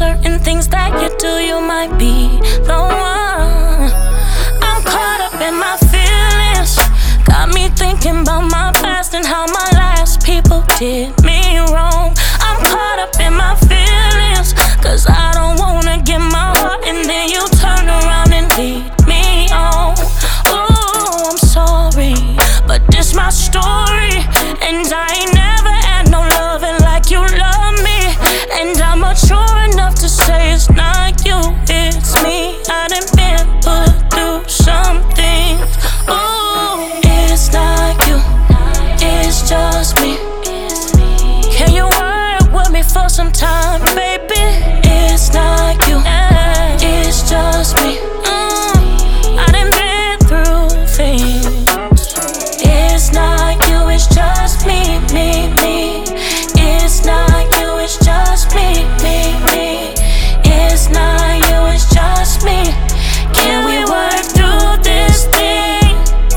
certain things that you do, you might be the one. I'm caught up in my feelings, got me thinking about my past and how my last people did me wrong. I'm caught up in my feelings, cause I don't wanna give my heart and then you turn around and lead me on. Oh, I'm sorry, but this my story, and I ain't never had no loving like you love me. And I'm mature enough to say it's not you, it's me. I done been put through some things. Ooh, it's not you, it's just me. Can you work with me for some time, baby? It's not you, it's just me. I done been through things. It's not you, it's just me, me, me. It's not you, it's just me, me, me. It's not you, it's just me. Can we work through this thing?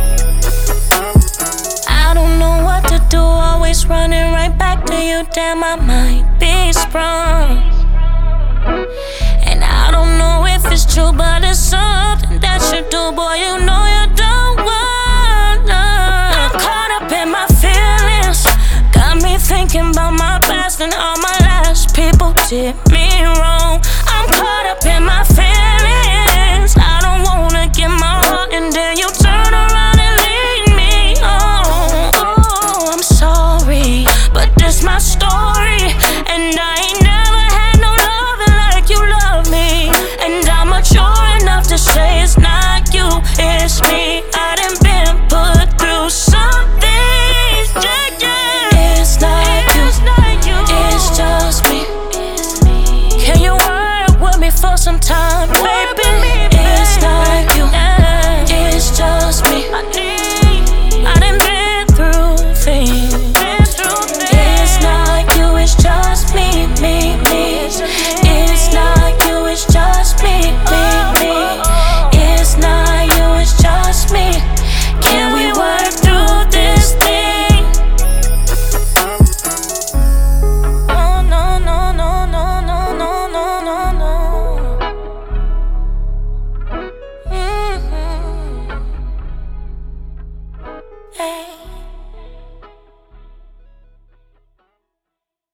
I don't know what to do, always running right back to you. Damn, I might be sprung, and I don't know if it's true, but it's something that you do, boy. You know you don't wanna. I'm caught up in my feelings, got me thinking about my past and all my last people did me wrong. I'm caught up in my feelings, I don't wanna give my heart and then you turn around and lead me on. Oh, I'm sorry, but this my story, and I ain't never had no loving like you love me. And I'm mature enough to say it's not you, it's me. I done been put through some things, yeah, yeah. It's not you, it's just me. Can you work with me for some time, baby? It's not you, it's just me. I done been through things. It's not you, it's just me, me, me. It's not you, it's just me, me, me. It's not you, it's just me. Can we work through this thing? Oh, no, no, no, no, no, no, no, no, no. Mm-hmm. Hey.